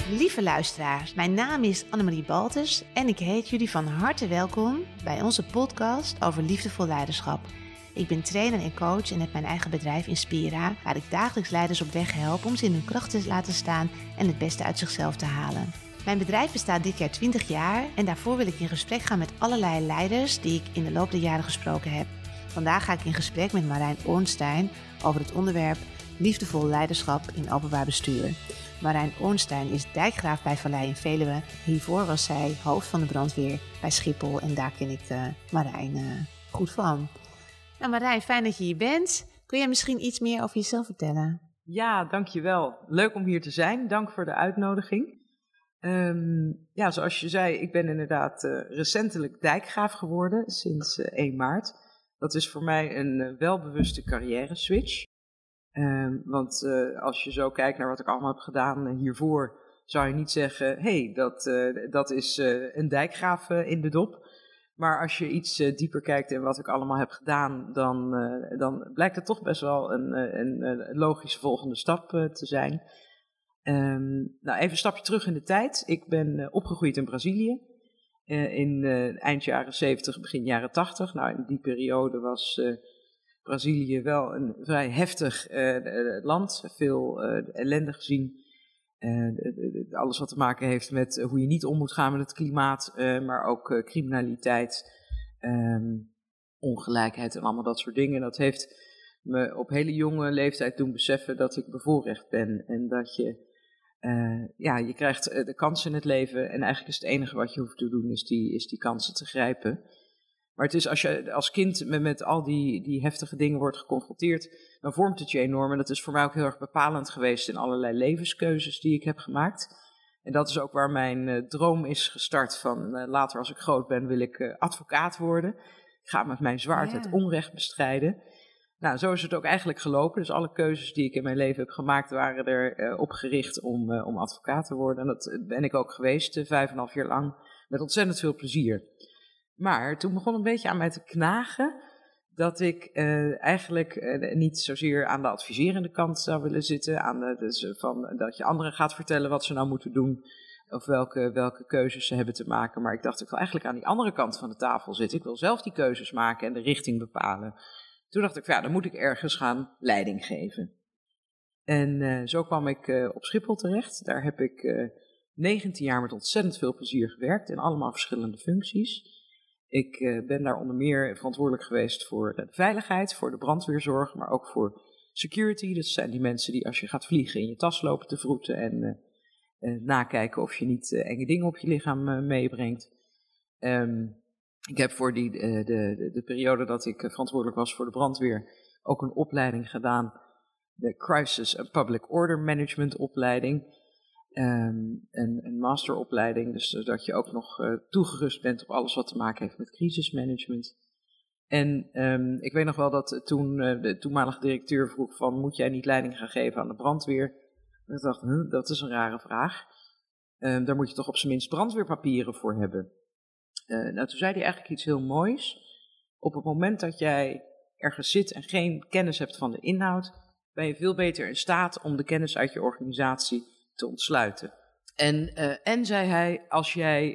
Lieve luisteraars, mijn naam is Annemarie Baltus en ik heet jullie van harte welkom bij onze podcast over liefdevol leiderschap. Ik ben trainer en coach en heb mijn eigen bedrijf Inspira, waar ik dagelijks leiders op weg help om ze in hun kracht te laten staan en het beste uit zichzelf te halen. Mijn bedrijf bestaat dit jaar 20 jaar en daarvoor wil ik in gesprek gaan met allerlei leiders die ik in de loop der jaren gesproken heb. Vandaag ga ik in gesprek met Marijn Ornstein over het onderwerp liefdevol leiderschap in openbaar bestuur. Marijn Ornstein is dijkgraaf bij Vallei in Veluwe. Hiervoor was zij hoofd van de brandweer bij Schiphol en daar ken ik Marijn goed van. Nou Marijn, fijn dat je hier bent. Kun jij misschien iets meer over jezelf vertellen? Ja, dankjewel. Leuk om hier te zijn. Dank voor de uitnodiging. Zoals je zei, ik ben inderdaad recentelijk dijkgraaf geworden sinds 1 maart. Dat is voor mij een welbewuste carrière-switch. Want als je zo kijkt naar wat ik allemaal heb gedaan hiervoor, zou je niet zeggen, dat is een dijkgraaf in de dop. Maar als je iets dieper kijkt in wat ik allemaal heb gedaan, dan blijkt het toch best wel een logische volgende stap te zijn. Even een stapje terug in de tijd. Ik ben opgegroeid in Brazilië. In eind jaren 70, begin jaren 80. Nou, in die periode was Brazilië wel een vrij heftig land. Veel ellende gezien. Alles wat te maken heeft met hoe je niet om moet gaan met het klimaat. Maar ook criminaliteit, ongelijkheid en allemaal dat soort dingen. Dat heeft me op hele jonge leeftijd doen beseffen dat ik bevoorrecht ben. En dat je krijgt de kansen in het leven. En eigenlijk is het enige wat je hoeft te doen is die kansen te grijpen. Maar het is als je als kind met al die heftige dingen wordt geconfronteerd, dan vormt het je enorm. En dat is voor mij ook heel erg bepalend geweest in allerlei levenskeuzes die ik heb gemaakt. En dat is ook waar mijn droom is gestart van later als ik groot ben wil ik advocaat worden. Ik ga met mijn zwaard het onrecht bestrijden. Nou, zo is het ook eigenlijk gelopen. Dus alle keuzes die ik in mijn leven heb gemaakt waren erop gericht om advocaat te worden. En dat ben ik ook geweest, 5,5 jaar lang, met ontzettend veel plezier. Maar toen begon een beetje aan mij te knagen dat ik eigenlijk niet zozeer aan de adviserende kant zou willen zitten. Dat je anderen gaat vertellen wat ze nou moeten doen of welke keuzes ze hebben te maken. Maar ik dacht, ik wil eigenlijk aan die andere kant van de tafel zitten. Ik wil zelf die keuzes maken en de richting bepalen. Toen dacht ik, dan moet ik ergens gaan leiding geven. En zo kwam ik op Schiphol terecht. Daar heb ik 19 jaar met ontzettend veel plezier gewerkt in allemaal verschillende functies. Ik ben daar onder meer verantwoordelijk geweest voor de veiligheid, voor de brandweerzorg, maar ook voor security. Dat zijn die mensen die als je gaat vliegen in je tas lopen te vroeten en nakijken of je niet enge dingen op je lichaam meebrengt. Ik heb voor de periode dat ik verantwoordelijk was voor de brandweer ook een opleiding gedaan, de Crisis and Public Order Management opleiding. Een masteropleiding, dus dat je ook nog toegerust bent op alles wat te maken heeft met crisismanagement. En ik weet nog wel dat toen de toenmalige directeur vroeg van, moet jij niet leiding gaan geven aan de brandweer? En ik dacht, dat is een rare vraag. Daar moet je toch op zijn minst brandweerpapieren voor hebben. Toen zei hij eigenlijk iets heel moois. Op het moment dat jij ergens zit en geen kennis hebt van de inhoud, ben je veel beter in staat om de kennis uit je organisatie te ontsluiten. En zei hij, als jij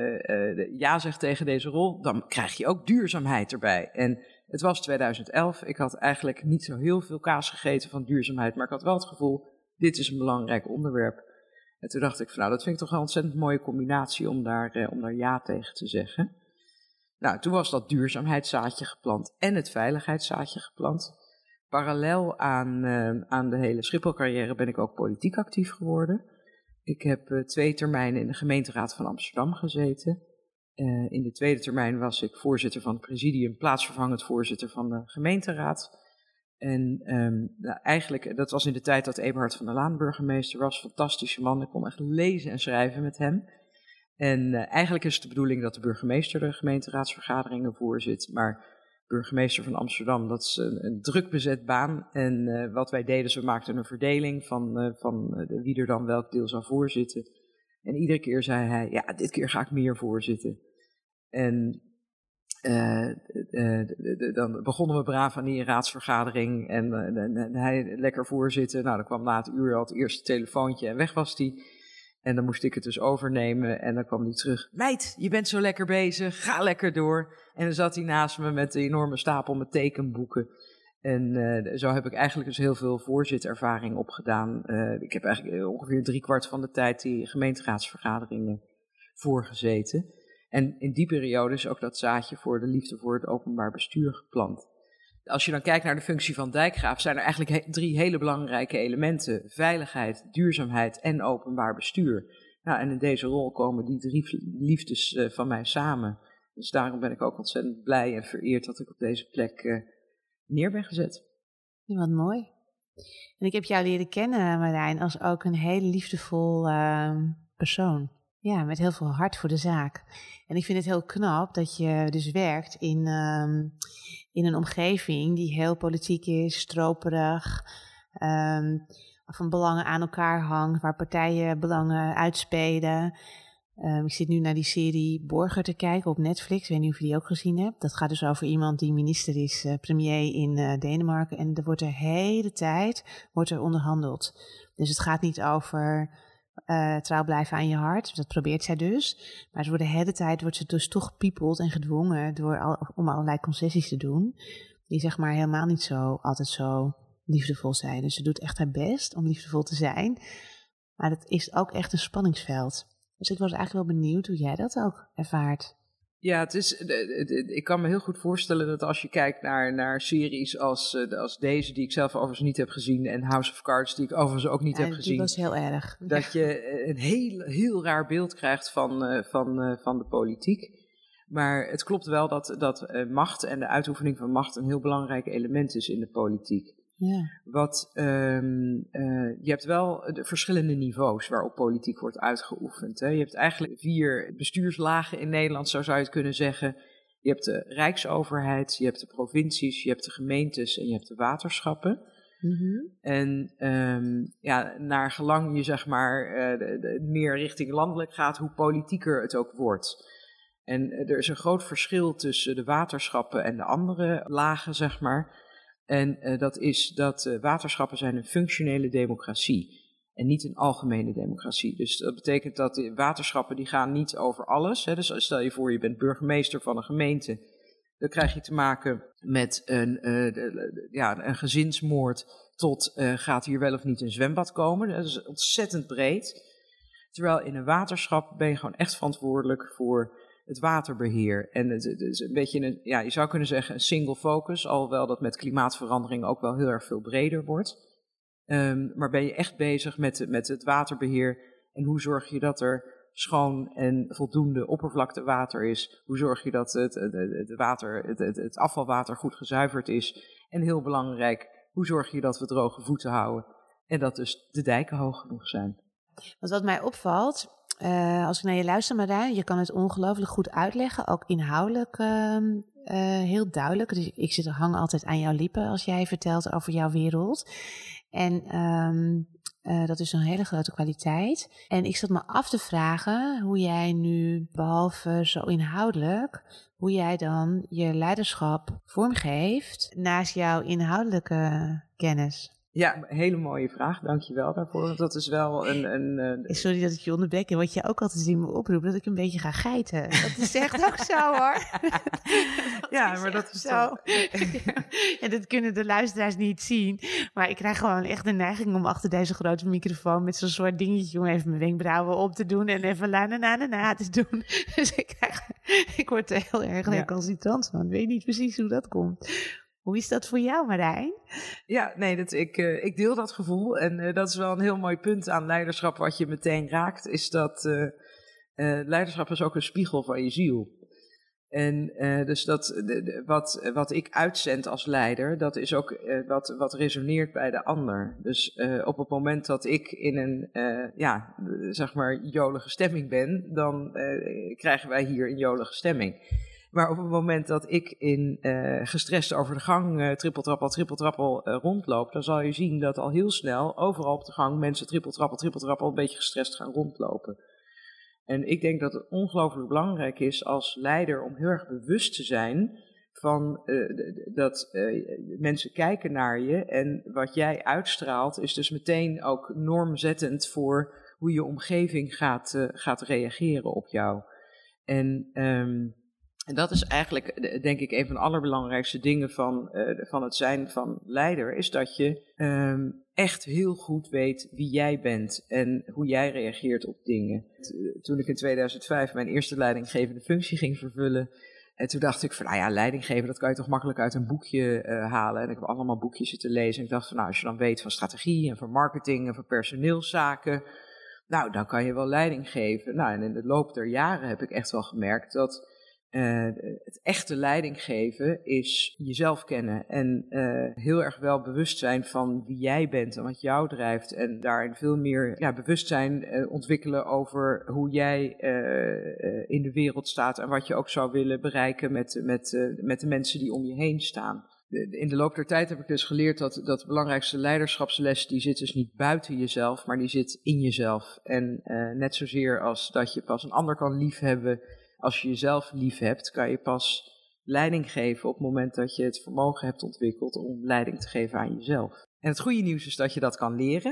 ja zegt tegen deze rol, dan krijg je ook duurzaamheid erbij. En het was 2011, ik had eigenlijk niet zo heel veel kaas gegeten van duurzaamheid, maar ik had wel het gevoel, dit is een belangrijk onderwerp. En toen dacht ik, dat vind ik toch wel een ontzettend mooie combinatie om daar ja tegen te zeggen. Nou, toen was dat duurzaamheidszaadje geplant en het veiligheidszaadje geplant. Parallel aan de hele Schiphol-carrière ben ik ook politiek actief geworden. Ik heb 2 termijnen in de gemeenteraad van Amsterdam gezeten. In de 2e termijn was ik voorzitter van het presidium, plaatsvervangend voorzitter van de gemeenteraad. En eigenlijk, dat was in de tijd dat Eberhard van der Laan burgemeester was. Fantastische man, ik kon echt lezen en schrijven met hem. En eigenlijk is het de bedoeling dat de burgemeester de gemeenteraadsvergaderingen voorzit, maar burgemeester van Amsterdam, dat is een druk bezet baan. En wat wij deden is, we maakten een verdeling van wie er dan welk deel zou voorzitten. En iedere keer zei hij, dit keer ga ik meer voorzitten. En dan begonnen we braaf aan die raadsvergadering en hij lekker voorzitten. Nou, dan kwam na het uur al het eerste telefoontje en weg was hij. En dan moest ik het dus overnemen en dan kwam hij terug. Meid, je bent zo lekker bezig, ga lekker door. En dan zat hij naast me met een enorme stapel met tekenboeken. En zo heb ik eigenlijk dus heel veel voorzittervaring opgedaan. Ik heb eigenlijk ongeveer 3/4 van de tijd die gemeenteraadsvergaderingen voorgezeten. En in die periode is ook dat zaadje voor de liefde voor het openbaar bestuur geplant. Als je dan kijkt naar de functie van dijkgraaf, zijn er eigenlijk 3 hele belangrijke elementen. Veiligheid, duurzaamheid en openbaar bestuur. Nou, en in deze rol komen die 3 liefdes van mij samen. Dus daarom ben ik ook ontzettend blij en vereerd dat ik op deze plek neer ben gezet. Ja, wat mooi. En ik heb jou leren kennen, Marijn, als ook een heel liefdevol persoon. Ja, met heel veel hart voor de zaak. En ik vind het heel knap dat je dus werkt in een omgeving die heel politiek is, stroperig, van belangen aan elkaar hangt, waar partijen belangen uitspelen. Ik zit nu naar die serie Borger te kijken op Netflix. Ik weet niet of je die ook gezien hebt. Dat gaat dus over iemand die minister is, premier in Denemarken. En er wordt de hele tijd onderhandeld. Dus het gaat niet over trouw blijven aan je hart. Dat probeert zij dus. Maar de hele tijd wordt ze dus toch gepiepeld en gedwongen om allerlei concessies te doen. Die zeg maar helemaal niet altijd zo liefdevol zijn. Dus ze doet echt haar best om liefdevol te zijn. Maar dat is ook echt een spanningsveld. Dus ik was eigenlijk wel benieuwd hoe jij dat ook ervaart. Ja, ik kan me heel goed voorstellen dat als je kijkt naar series als deze, die ik zelf overigens niet heb gezien, en House of Cards, die ik overigens ook niet heb gezien. Dat was heel erg. Dat je een heel raar beeld krijgt van de politiek. Maar het klopt wel dat macht en de uitoefening van macht een heel belangrijk element is in de politiek. Ja. Je hebt wel de verschillende niveaus waarop politiek wordt uitgeoefend. Hè. Je hebt eigenlijk 4 bestuurslagen in Nederland, zo zou je het kunnen zeggen. Je hebt de Rijksoverheid, je hebt de provincies, je hebt de gemeentes en je hebt de waterschappen. Mm-hmm. En naar gelang je zeg maar meer richting landelijk gaat, hoe politieker het ook wordt. En er is een groot verschil tussen de waterschappen en de andere lagen, zeg maar. En dat is dat waterschappen zijn een functionele democratie en niet een algemene democratie. Dus dat betekent dat de waterschappen die gaan niet over alles. Hè. Dus stel je voor je bent burgemeester van een gemeente. Dan krijg je te maken met een gezinsmoord tot gaat hier wel of niet een zwembad komen. Dat is ontzettend breed. Terwijl in een waterschap ben je gewoon echt verantwoordelijk voor het waterbeheer. En het is een beetje je zou kunnen zeggen een single focus, alhoewel dat met klimaatverandering ook wel heel erg veel breder wordt. Maar ben je echt bezig met het waterbeheer en hoe zorg je dat er schoon en voldoende oppervlaktewater is? Hoe zorg je dat het afvalwater goed gezuiverd is? En heel belangrijk, hoe zorg je dat we droge voeten houden en dat dus de dijken hoog genoeg zijn? Want wat mij opvalt, als ik naar je luister, Marijn, je kan het ongelooflijk goed uitleggen, ook inhoudelijk heel duidelijk. Dus ik hang altijd aan jouw lippen als jij vertelt over jouw wereld. En dat is een hele grote kwaliteit. En ik zat me af te vragen hoe jij nu, behalve zo inhoudelijk, hoe jij dan je leiderschap vormgeeft naast jouw inhoudelijke kennis. Ja, een hele mooie vraag. Dank je wel daarvoor. Want dat is wel Sorry dat ik je onderbreek. En wat je ook altijd in me oproept, dat ik een beetje ga geiten. Dat is echt ook zo, hoor. Dat is zo. Ja, dat kunnen de luisteraars niet zien. Maar ik krijg gewoon echt de neiging om achter deze grote microfoon met zo'n soort dingetje om even mijn wenkbrauwen op te doen en even na te doen. Dus ik word er heel erg recalcitrant van. Ik weet niet precies hoe dat komt. Hoe is dat voor jou, Marijn? Ja, nee, ik deel dat gevoel. En dat is wel een heel mooi punt aan leiderschap wat je meteen raakt. Is dat leiderschap is ook een spiegel van je ziel. En dus wat ik uitzend als leider, dat is ook wat resoneert bij de ander. Dus op het moment dat ik in een zeg maar jolige stemming ben, dan krijgen wij hier een jolige stemming. Maar op het moment dat ik gestrest over de gang trippeltrappel rondloop, dan zal je zien dat al heel snel overal op de gang mensen trippeltrappel een beetje gestrest gaan rondlopen. En ik denk dat het ongelooflijk belangrijk is als leider om heel erg bewust te zijn van dat mensen kijken naar je en wat jij uitstraalt is dus meteen ook normzettend voor hoe je omgeving gaat reageren op jou. En dat is eigenlijk, denk ik, een van de allerbelangrijkste dingen van het zijn van leider, is dat je echt heel goed weet wie jij bent en hoe jij reageert op dingen. Toen ik in 2005 mijn eerste leidinggevende functie ging vervullen, en toen dacht ik van, nou ja, leidinggeven, dat kan je toch makkelijk uit een boekje halen. En ik heb allemaal boekjes zitten lezen. En ik dacht van, nou, als je dan weet van strategie en van marketing en van personeelszaken, nou, dan kan je wel leiding geven. Nou, en in de loop der jaren heb ik echt wel gemerkt dat het echte leiding geven is jezelf kennen. En heel erg wel bewust zijn van wie jij bent en wat jou drijft. En daarin veel meer bewustzijn ontwikkelen over hoe jij in de wereld staat. En wat je ook zou willen bereiken met de mensen die om je heen staan. In de loop der tijd heb ik dus geleerd dat de belangrijkste leiderschapsles, die zit dus niet buiten jezelf, maar die zit in jezelf. En net zozeer als dat je pas een ander kan liefhebben, als je jezelf lief hebt, kan je pas leiding geven op het moment dat je het vermogen hebt ontwikkeld om leiding te geven aan jezelf. En het goede nieuws is dat je dat kan leren.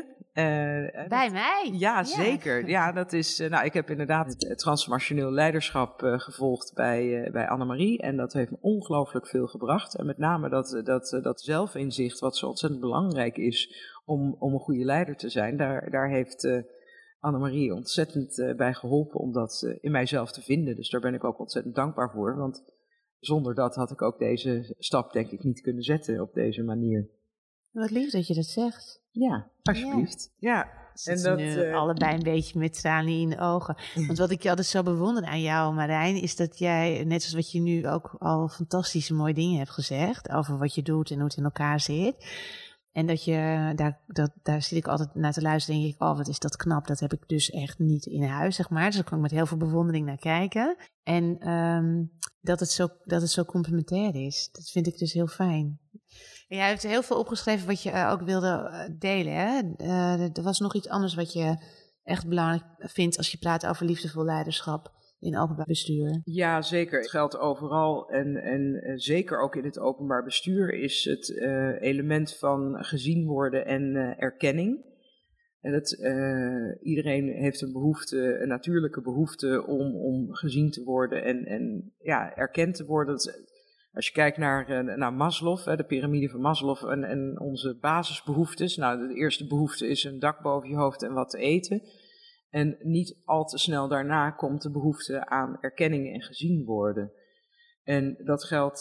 Bij mij? Ja, zeker. Ja, dat is. Ik heb inderdaad het transformationeel leiderschap gevolgd bij Annemarie. En dat heeft me ongelooflijk veel gebracht. En met name dat zelfinzicht, wat zo ontzettend belangrijk is om een goede leider te zijn. Daar heeft Annemarie ontzettend bij geholpen om dat in mijzelf te vinden. Dus daar ben ik ook ontzettend dankbaar voor. Want zonder dat had ik ook deze stap, denk ik, niet kunnen zetten op deze manier. Wat lief dat je dat zegt. Ja, alsjeblieft. Ja. En dat allebei een beetje met tranen in de ogen. Want wat ik altijd zo bewonder aan jou, Marijn, is dat jij, net zoals wat je nu ook al fantastische mooie dingen hebt gezegd over wat je doet en hoe het in elkaar zit. En dat je, daar zit ik altijd naar te luisteren en denk ik, oh, wat is dat knap. Dat heb ik dus echt niet in huis, zeg maar. Dus daar kan ik met heel veel bewondering naar kijken. En dat het zo complementair is. Dat vind ik dus heel fijn. En jij hebt heel veel opgeschreven wat je ook wilde delen, hè? Er was nog iets anders wat je echt belangrijk vindt als je praat over liefdevol leiderschap in openbaar bestuur. Ja, zeker. Het geldt overal en zeker ook in het openbaar bestuur is het element van gezien worden en erkenning. En iedereen heeft een natuurlijke behoefte om gezien te worden en erkend te worden. Als je kijkt naar Maslow, de piramide van Maslow en onze basisbehoeftes. Nou, de eerste behoefte is een dak boven je hoofd en wat te eten. En niet al te snel daarna komt de behoefte aan erkenning en gezien worden. En dat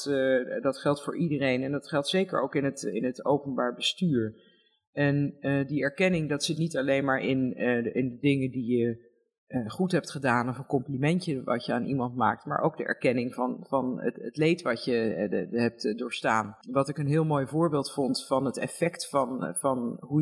geldt voor iedereen en dat geldt zeker ook in het openbaar bestuur. En die erkenning, dat zit niet alleen maar in de dingen die je goed hebt gedaan of een complimentje wat je aan iemand maakt, maar ook de erkenning van het leed wat je hebt doorstaan. Wat ik een heel mooi voorbeeld vond van het effect van hoe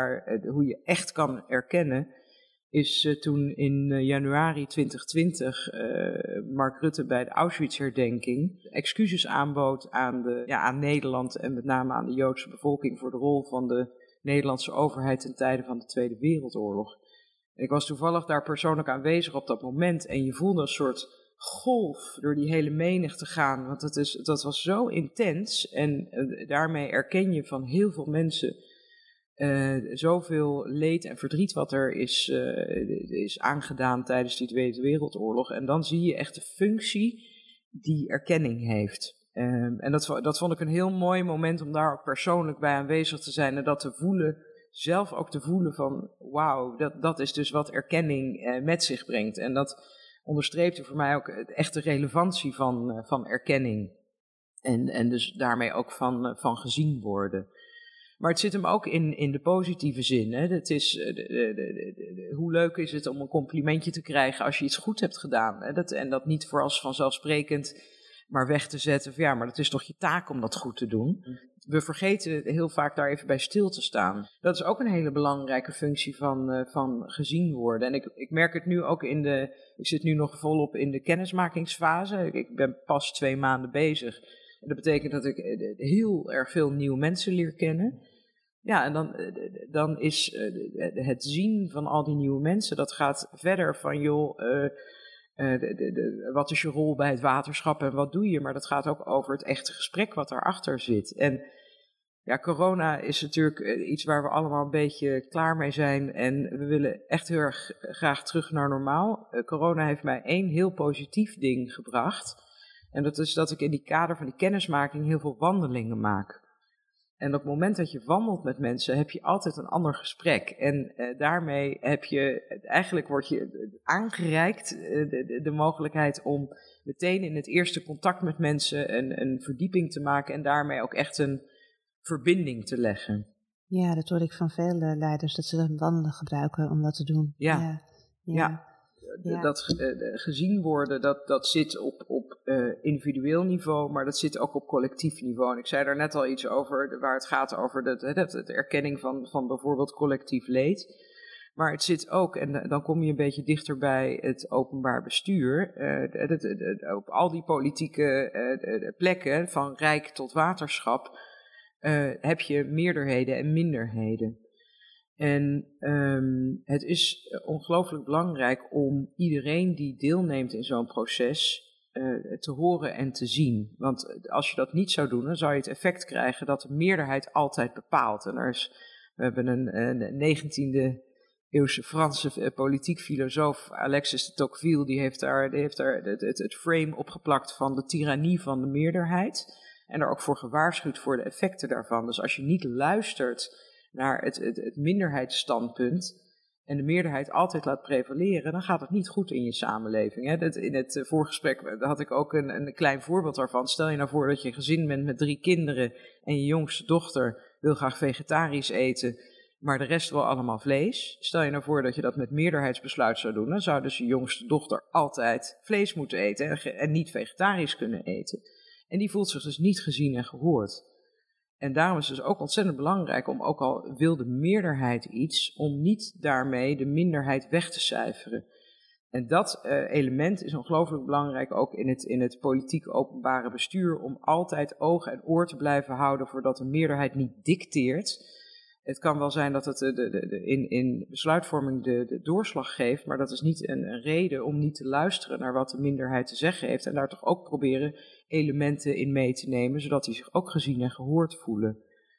je echt kan erkennen, is toen in januari 2020 Mark Rutte bij de Auschwitz-herdenking excuses aanbood aan Nederland en met name aan de Joodse bevolking voor de rol van de Nederlandse overheid ten tijde van de Tweede Wereldoorlog. Ik was toevallig daar persoonlijk aanwezig op dat moment en je voelde een soort golf door die hele menigte gaan, want dat was zo intens en daarmee erken je van heel veel mensen zoveel leed en verdriet wat er is aangedaan tijdens die Tweede Wereldoorlog. En dan zie je echt de functie die erkenning heeft. En dat vond ik een heel mooi moment om daar ook persoonlijk bij aanwezig te zijn en dat te voelen, zelf ook te voelen van wauw, dat is dus wat erkenning met zich brengt. En dat onderstreepte voor mij ook echt de relevantie van erkenning. En dus daarmee ook van gezien worden. Maar het zit hem ook in de positieve zin. Hè. Het is, hoe leuk is het om een complimentje te krijgen als je iets goed hebt gedaan. Hè. En dat niet voor als vanzelfsprekend maar weg te zetten. Van, maar dat is toch je taak om dat goed te doen. We vergeten heel vaak daar even bij stil te staan. Dat is ook een hele belangrijke functie van gezien worden. En ik merk het nu ook ik zit nu nog volop in de kennismakingsfase. Ik ben pas 2 maanden bezig. En dat betekent dat ik heel erg veel nieuwe mensen leer kennen. Ja, en dan is het zien van al die nieuwe mensen, dat gaat verder van, joh, wat is je rol bij het waterschap en wat doe je? Maar dat gaat ook over het echte gesprek wat daarachter zit. En Ja, corona is natuurlijk iets waar we allemaal een beetje klaar mee zijn. En we willen echt heel erg graag terug naar normaal. Corona heeft mij 1 heel positief ding gebracht. En dat is dat ik in die kader van die kennismaking heel veel wandelingen maak. En op het moment dat je wandelt met mensen, heb je altijd een ander gesprek. En daarmee word je aangereikt de mogelijkheid om meteen in het eerste contact met mensen een verdieping te maken. En daarmee ook echt een verbinding te leggen. Ja, dat hoor ik van veel leiders, dat ze dat wandelen gebruiken om dat te doen. Ja. Dat gezien worden, dat zit op individueel niveau, maar dat zit ook op collectief niveau. En ik zei daar net al iets over, waar het gaat over de erkenning van bijvoorbeeld collectief leed. Maar het zit ook, en dan kom je een beetje dichter bij het openbaar bestuur, op al die politieke plekken, van rijk tot waterschap, heb je meerderheden en minderheden. En het is ongelooflijk belangrijk om iedereen die deelneemt in zo'n proces te horen en te zien. Want als je dat niet zou doen, dan zou je het effect krijgen dat de meerderheid altijd bepaalt. En we hebben een 19e eeuwse Franse politiek filosoof, Alexis de Tocqueville, die heeft daar het frame opgeplakt van de tirannie van de meerderheid. En er ook voor gewaarschuwd voor de effecten daarvan. Dus als je niet luistert naar het minderheidsstandpunt en de meerderheid altijd laat prevaleren, dan gaat het niet goed in je samenleving. Hè? In het voorgesprek had ik ook een klein voorbeeld daarvan. Stel je nou voor dat je een gezin bent met 3 kinderen en je jongste dochter wil graag vegetarisch eten, maar de rest wil allemaal vlees. Stel je nou voor dat je dat met meerderheidsbesluit zou doen, dan zou dus je jongste dochter altijd vlees moeten eten en niet vegetarisch kunnen eten. En die voelt zich dus niet gezien en gehoord. En daarom is het dus ook ontzettend belangrijk om, ook al wil de meerderheid iets, om niet daarmee de minderheid weg te cijferen. En dat element is ongelooflijk belangrijk ook in het politiek openbare bestuur, om altijd oog en oor te blijven houden voordat de meerderheid niet dicteert. Het kan wel zijn dat het in besluitvorming de doorslag geeft, maar dat is niet een reden om niet te luisteren naar wat de minderheid te zeggen heeft en daar toch ook proberen elementen in mee te nemen, zodat die zich ook gezien en gehoord voelen.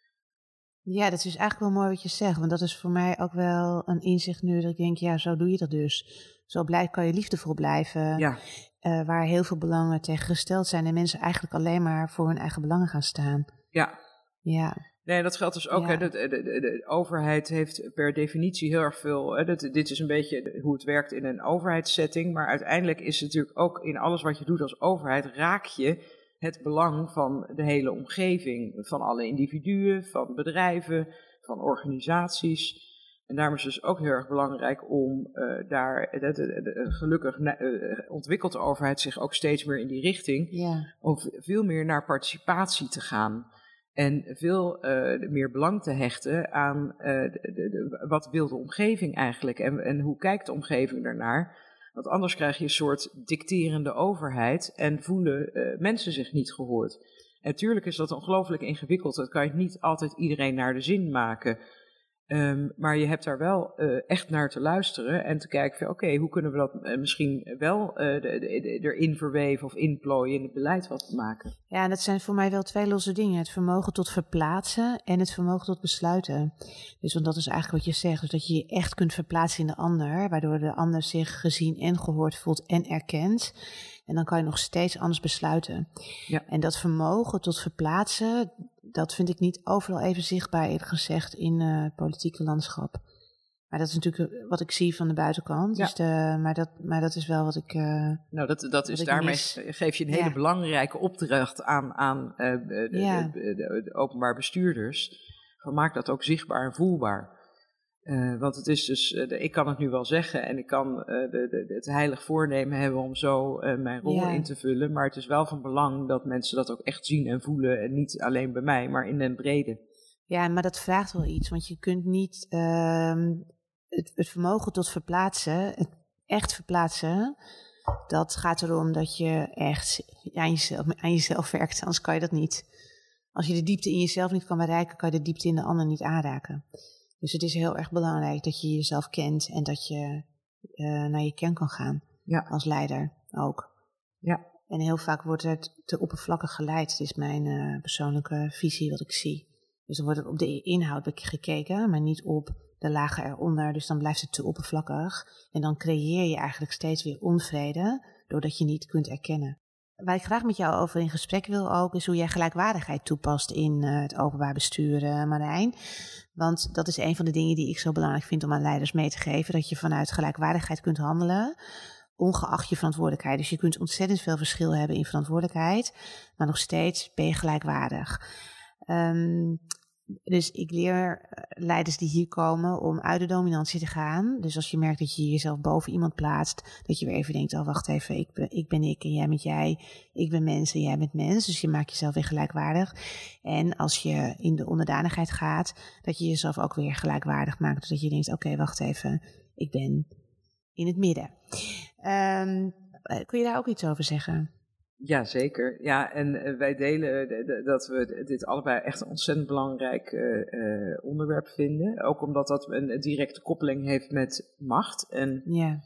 Ja, dat is eigenlijk wel mooi wat je zegt, want dat is voor mij ook wel een inzicht nu dat ik denk, ja, zo doe je dat dus. Zo kan je liefdevol blijven, Ja. Waar heel veel belangen tegen gesteld zijn en mensen eigenlijk alleen maar voor hun eigen belangen gaan staan. Ja. Nee, dat geldt dus ook. Ja. Hè, de overheid heeft per definitie heel erg veel. Hè, dit is een beetje hoe het werkt in een overheidssetting. Maar uiteindelijk is het natuurlijk ook in alles wat je doet als overheid, raak je het belang van de hele omgeving. Van alle individuen, van bedrijven, van organisaties. En daarom is het dus ook heel erg belangrijk om gelukkig ontwikkelt de overheid zich ook steeds meer in die richting. Om veel meer naar participatie te gaan. En veel meer belang te hechten aan wat wil de omgeving eigenlijk en hoe kijkt de omgeving daarnaar. Want anders krijg je een soort dicterende overheid en voelen mensen zich niet gehoord. En natuurlijk is dat ongelooflijk ingewikkeld. Dat kan je niet altijd iedereen naar de zin maken. Maar je hebt daar wel echt naar te luisteren en te kijken van oké, hoe kunnen we dat misschien wel erin verweven of inplooien in het beleid wat we maken. Ja, en dat zijn voor mij wel 2 losse dingen. Het vermogen tot verplaatsen en het vermogen tot besluiten. Dus want dat is eigenlijk wat je zegt, dus dat je je echt kunt verplaatsen in de ander, waardoor de ander zich gezien en gehoord voelt en erkent. En dan kan je nog steeds anders besluiten. Ja. En dat vermogen tot verplaatsen, dat vind ik niet overal even zichtbaar, eerlijk gezegd, in het politieke landschap. Maar dat is natuurlijk wat ik zie van de buitenkant. Ja. Dus maar dat is wel wat ik... dat is daarmee geef je een hele belangrijke opdracht aan de openbaar bestuurders. Van maak dat ook zichtbaar en voelbaar. Want het is dus, ik kan het nu wel zeggen en ik kan het heilig voornemen hebben om zo mijn rol in te vullen. Maar het is wel van belang dat mensen dat ook echt zien en voelen. En niet alleen bij mij, maar in den brede. Ja, maar dat vraagt wel iets. Want je kunt niet het vermogen tot verplaatsen, het echt verplaatsen. Dat gaat erom dat je echt aan jezelf werkt. Anders kan je dat niet. Als je de diepte in jezelf niet kan bereiken, kan je de diepte in de ander niet aanraken. Dus het is heel erg belangrijk dat je jezelf kent en dat je naar je kern kan gaan. Ja. Als leider ook. Ja. En heel vaak wordt het te oppervlakkig geleid. Het is mijn persoonlijke visie wat ik zie. Dus dan wordt het op de inhoud gekeken, maar niet op de lagen eronder. Dus dan blijft het te oppervlakkig. En dan creëer je eigenlijk steeds weer onvrede, doordat je niet kunt erkennen. Waar ik graag met jou over in gesprek wil ook, is hoe jij gelijkwaardigheid toepast in het openbaar bestuur, Marijn. Want dat is een van de dingen die ik zo belangrijk vind om aan leiders mee te geven. Dat je vanuit gelijkwaardigheid kunt handelen, ongeacht je verantwoordelijkheid. Dus je kunt ontzettend veel verschil hebben in verantwoordelijkheid, maar nog steeds ben je gelijkwaardig. Dus ik leer leiders die hier komen om uit de dominantie te gaan. Dus als je merkt dat je jezelf boven iemand plaatst, dat je weer even denkt, wacht even, ik ben ik en jij bent jij. Ik ben mens en jij bent mens. Dus je maakt jezelf weer gelijkwaardig. En als je in de onderdanigheid gaat, dat je jezelf ook weer gelijkwaardig maakt. Dus dat je denkt, oké, wacht even, ik ben in het midden. Kun je daar ook iets over zeggen? Ja, zeker. Ja, en wij delen dat we dit allebei echt een ontzettend belangrijk onderwerp vinden. Ook omdat dat een directe koppeling heeft met macht. En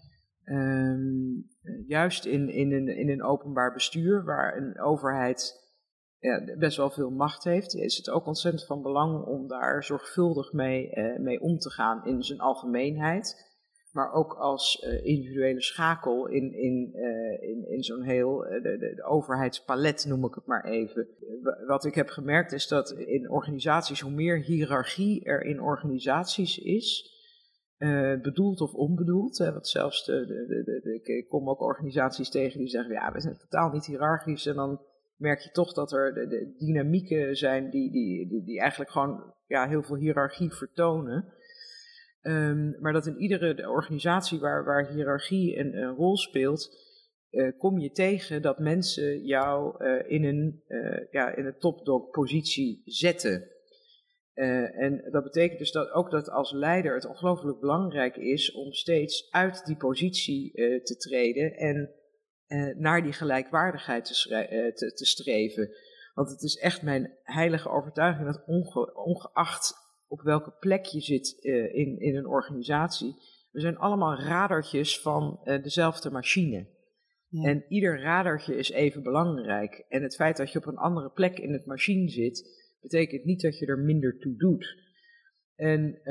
juist in een openbaar bestuur, waar een overheid best wel veel macht heeft, is het ook ontzettend van belang om daar zorgvuldig mee om te gaan in zijn algemeenheid. Maar ook als individuele schakel in zo'n heel de overheidspalet, noem ik het maar even. Wat ik heb gemerkt is dat in organisaties, hoe meer hiërarchie er in organisaties is, bedoeld of onbedoeld. Want zelfs ik kom ook organisaties tegen die zeggen, ja, we zijn totaal niet hiërarchisch. En dan merk je toch dat er de dynamieken zijn die eigenlijk gewoon heel veel hiërarchie vertonen. Maar dat in iedere organisatie waar hiërarchie een rol speelt, kom je tegen dat mensen jou in een top-dog positie zetten. En dat betekent dus dat als leider het ongelooflijk belangrijk is om steeds uit die positie te treden en naar die gelijkwaardigheid te streven. Want het is echt mijn heilige overtuiging dat ongeacht op welke plek je zit in een organisatie, we zijn allemaal radertjes van dezelfde machine. Ja. En ieder radertje is even belangrijk. En het feit dat je op een andere plek in het machine zit, betekent niet dat je er minder toe doet. En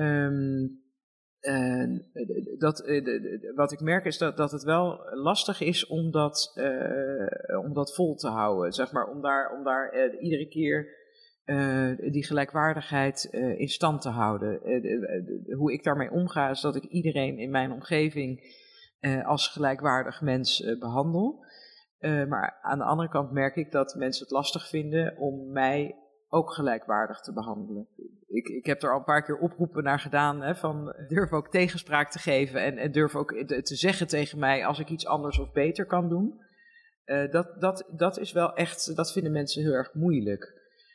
wat ik merk is dat het wel lastig is om dat vol te houden. Zeg maar, om daar iedere keer die gelijkwaardigheid in stand te houden. Hoe ik daarmee omga is dat ik iedereen in mijn omgeving als gelijkwaardig mens behandel. Maar aan de andere kant merk ik dat mensen het lastig vinden om mij ook gelijkwaardig te behandelen. Ik heb er al een paar keer oproepen naar gedaan, van durf ook tegenspraak te geven en durf ook te zeggen tegen mij als ik iets anders of beter kan doen. Dat is wel echt, dat vinden mensen heel erg moeilijk.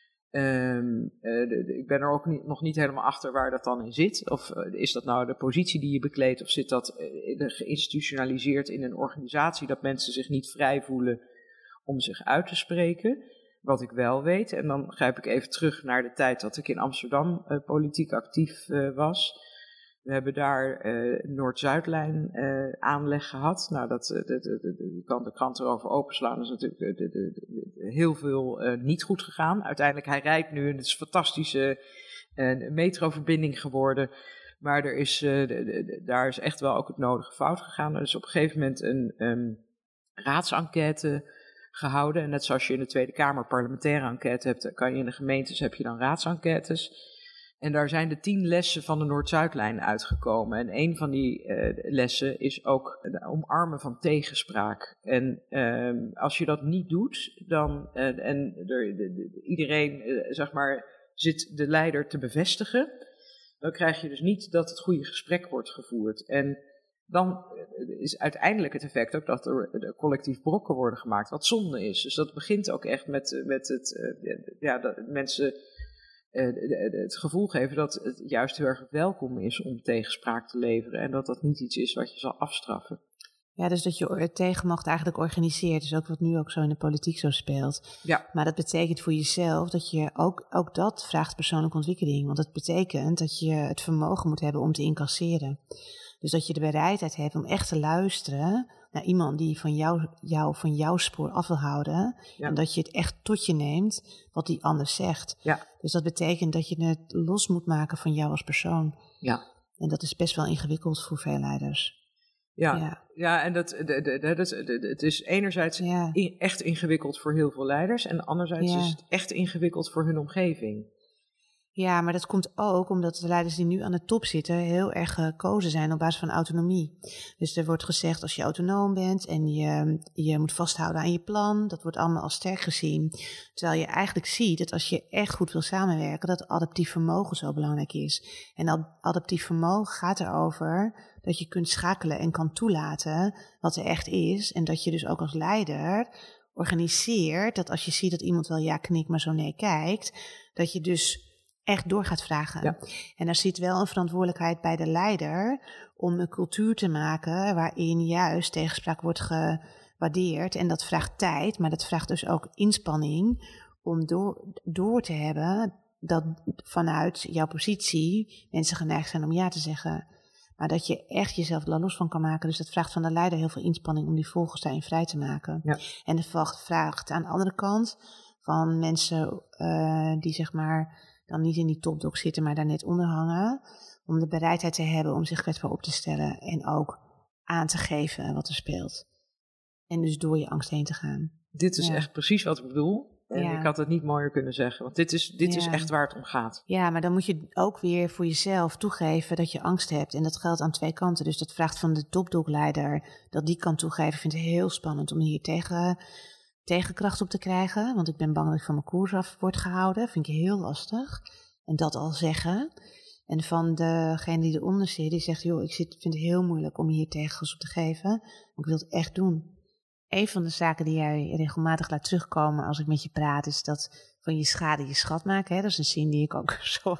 Ik ben er ook nog niet helemaal achter waar dat dan in zit. Of is dat nou de positie die je bekleedt, of zit dat geïnstitutionaliseerd in een organisatie, dat mensen zich niet vrij voelen om zich uit te spreken. Wat ik wel weet, en dan grijp ik even terug naar de tijd dat ik in Amsterdam politiek actief was. We hebben daar Noord-Zuidlijn aanleg gehad. Nou, je kan de krant erover openslaan. Dat is natuurlijk heel veel niet goed gegaan. Uiteindelijk, hij rijdt nu en het is een fantastische metroverbinding geworden. Maar daar is echt wel ook het nodige fout gegaan. Er is op een gegeven moment een raadsenquête gehouden. En net zoals je in de Tweede Kamer parlementaire enquête hebt, kan je in de gemeentes heb je dan raadsenquêtes. En daar zijn de 10 lessen van de Noord-Zuidlijn uitgekomen. En een van die lessen is ook het omarmen van tegenspraak. En als je dat niet doet, dan iedereen zeg maar zit de leider te bevestigen, dan krijg je dus niet dat het goede gesprek wordt gevoerd. En dan is uiteindelijk het effect ook dat er collectief brokken worden gemaakt, wat zonde is. Dus dat begint ook echt met dat mensen het gevoel geven dat het juist heel erg welkom is om tegenspraak te leveren en dat dat niet iets is wat je zal afstraffen. Ja, dus dat je tegenmacht eigenlijk organiseert, dus ook wat nu ook zo in de politiek zo speelt. Ja. Maar dat betekent voor jezelf dat je ook dat vraagt persoonlijke ontwikkeling, want het betekent dat je het vermogen moet hebben om te incasseren. Dus dat je de bereidheid hebt om echt te luisteren naar iemand die van jouw spoor af wil houden. Ja. En dat je het echt tot je neemt wat die ander zegt. Ja. Dus dat betekent dat je het los moet maken van jou als persoon. Ja. En dat is best wel ingewikkeld voor veel leiders. Ja, en het is enerzijds echt ingewikkeld voor heel veel leiders. En anderzijds is het echt ingewikkeld voor hun omgeving. Ja, maar dat komt ook omdat de leiders die nu aan de top zitten heel erg gekozen zijn op basis van autonomie. Dus er wordt gezegd als je autonoom bent en je moet vasthouden aan je plan, dat wordt allemaal als sterk gezien. Terwijl je eigenlijk ziet dat als je echt goed wil samenwerken, dat adaptief vermogen zo belangrijk is. En adaptief vermogen gaat erover dat je kunt schakelen en kan toelaten wat er echt is. En dat je dus ook als leider organiseert dat als je ziet dat iemand wel ja knikt, maar zo nee kijkt, dat je dus echt door gaat vragen. Ja. En daar zit wel een verantwoordelijkheid bij de leider om een cultuur te maken waarin juist tegenspraak wordt gewaardeerd. En dat vraagt tijd, maar dat vraagt dus ook inspanning om door te hebben dat vanuit jouw positie mensen geneigd zijn om ja te zeggen. Maar dat je echt jezelf er los van kan maken. Dus dat vraagt van de leider heel veel inspanning om die volgers daarin vrij te maken. Ja. En het vraagt aan de andere kant van mensen die zeg maar dan niet in die topdog zitten, maar daar net onder hangen, om de bereidheid te hebben om zich kwetsbaar op te stellen en ook aan te geven wat er speelt. En dus door je angst heen te gaan. Dit is echt precies wat ik bedoel. En ik had het niet mooier kunnen zeggen, want dit is echt waar het om gaat. Ja, maar dan moet je ook weer voor jezelf toegeven dat je angst hebt. En dat geldt aan twee kanten. Dus dat vraagt van de topdogleider dat die kan toegeven. Ik vind het heel spannend om hier tegenkracht op te krijgen, want ik ben bang dat ik van mijn koers af word gehouden. Vind ik heel lastig. En dat al zeggen. En van degene die eronder zit, die zegt, joh, vind het heel moeilijk om hier tegengas op te geven. Maar ik wil het echt doen. Een van de zaken die jij regelmatig laat terugkomen als ik met je praat, is dat van je schade je schat maken. Hè? Dat is een zin die ik ook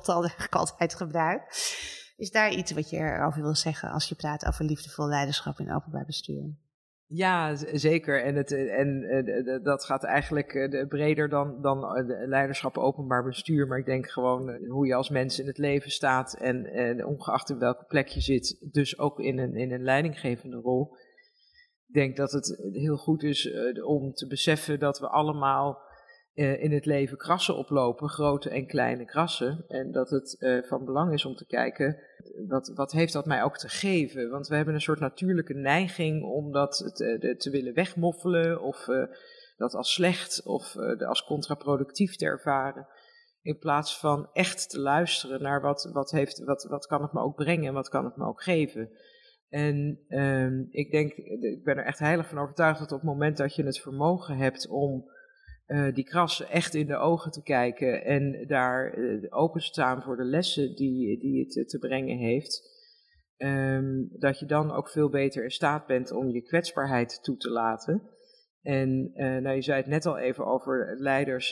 altijd gebruik. Is daar iets wat je erover wil zeggen als je praat over liefdevol leiderschap in openbaar bestuur? Ja, zeker. En dat gaat eigenlijk breder dan leiderschap openbaar bestuur. Maar ik denk gewoon hoe je als mens in het leven staat en ongeacht in welke plek je zit, dus ook in een leidinggevende rol. Ik denk dat het heel goed is om te beseffen dat we allemaal in het leven krassen oplopen, grote en kleine krassen. En dat het van belang is om te kijken, wat heeft dat mij ook te geven? Want we hebben een soort natuurlijke neiging om dat te willen wegmoffelen of dat als slecht of als contraproductief te ervaren. In plaats van echt te luisteren naar wat kan het me ook brengen en wat kan het me ook geven. En ik ben er echt heilig van overtuigd dat op het moment dat je het vermogen hebt om die krassen echt in de ogen te kijken en daar open te staan voor de lessen die het te brengen heeft, dat je dan ook veel beter in staat bent om je kwetsbaarheid toe te laten. En je zei het net al even over leiders,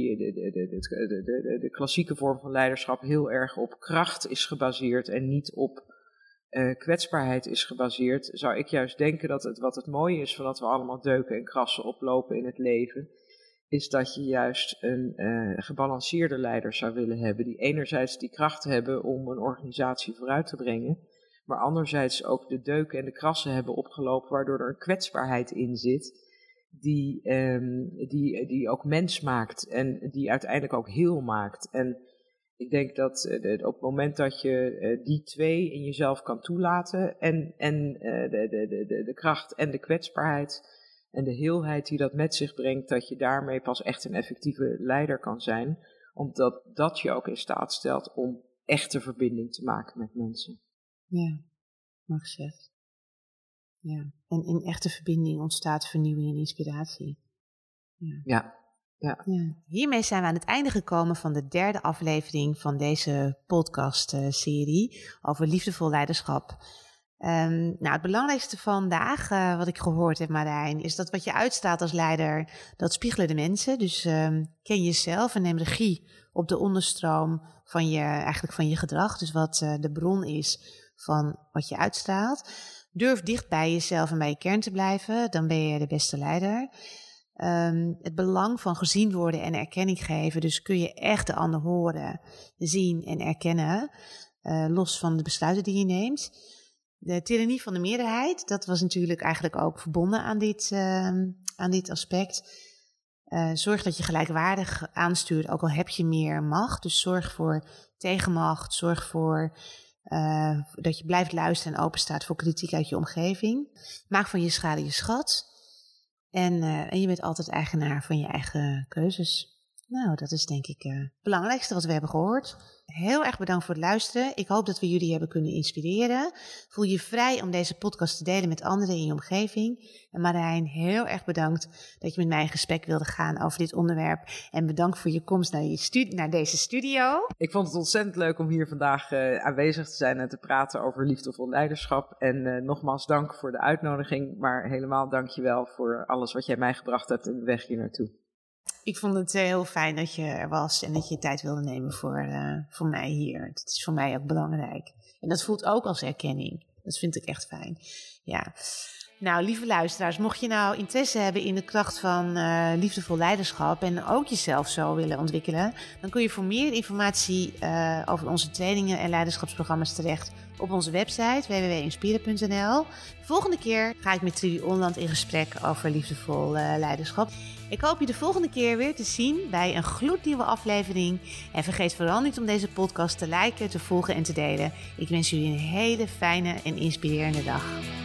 de klassieke vorm van leiderschap heel erg op kracht is gebaseerd en niet op kwetsbaarheid is gebaseerd. Zou ik juist denken dat wat het mooie is van dat we allemaal deuken en krassen oplopen in het leven, is dat je juist een gebalanceerde leider zou willen hebben, die enerzijds die kracht hebben om een organisatie vooruit te brengen, maar anderzijds ook de deuken en de krassen hebben opgelopen, waardoor er een kwetsbaarheid in zit, die ook mens maakt en die uiteindelijk ook heel maakt. En ik denk dat op het moment dat je die twee in jezelf kan toelaten en de kracht en de kwetsbaarheid en de heelheid die dat met zich brengt, dat je daarmee pas echt een effectieve leider kan zijn, omdat dat je ook in staat stelt om echte verbinding te maken met mensen. Ja, mooi gezegd. Ja, en in echte verbinding ontstaat vernieuwing en inspiratie. Ja. Hiermee zijn we aan het einde gekomen van de 3e aflevering van deze podcast-serie over liefdevol leiderschap. Het belangrijkste vandaag, wat ik gehoord heb, Marijn, is dat wat je uitstraalt als leider, dat spiegelen de mensen. Dus ken jezelf en neem regie op de onderstroom van je gedrag. Dus wat de bron is van wat je uitstraalt. Durf dicht bij jezelf en bij je kern te blijven, dan ben je de beste leider. Het belang van gezien worden en erkenning geven. Dus kun je echt de ander horen, zien en erkennen, los van de besluiten die je neemt. De tirannie van de meerderheid, dat was natuurlijk eigenlijk ook verbonden aan dit aspect. Zorg dat je gelijkwaardig aanstuurt, ook al heb je meer macht. Dus zorg voor tegenmacht, zorg voor dat je blijft luisteren en open staat voor kritiek uit je omgeving. Maak van je schade je schat. En je bent altijd eigenaar van je eigen keuzes. Nou, dat is denk ik het belangrijkste wat we hebben gehoord. Heel erg bedankt voor het luisteren. Ik hoop dat we jullie hebben kunnen inspireren. Voel je vrij om deze podcast te delen met anderen in je omgeving. En Marijn, heel erg bedankt dat je met mij in gesprek wilde gaan over dit onderwerp. En bedankt voor je komst naar deze studio. Ik vond het ontzettend leuk om hier vandaag aanwezig te zijn en te praten over liefdevol leiderschap. En nogmaals dank voor de uitnodiging, maar helemaal dank je wel voor alles wat jij mij gebracht hebt in de weg hier naartoe. Ik vond het heel fijn dat je er was en dat je tijd wilde nemen voor mij hier. Dat is voor mij ook belangrijk. En dat voelt ook als erkenning. Dat vind ik echt fijn. Ja. Nou, lieve luisteraars, mocht je nou interesse hebben in de kracht van liefdevol leiderschap en ook jezelf zo willen ontwikkelen, dan kun je voor meer informatie over onze trainingen en leiderschapsprogramma's terecht op onze website www.inspira.nl. De volgende keer ga ik met Trudy Onland in gesprek over liefdevol leiderschap. Ik hoop je de volgende keer weer te zien bij een gloednieuwe aflevering. En vergeet vooral niet om deze podcast te liken, te volgen en te delen. Ik wens jullie een hele fijne en inspirerende dag.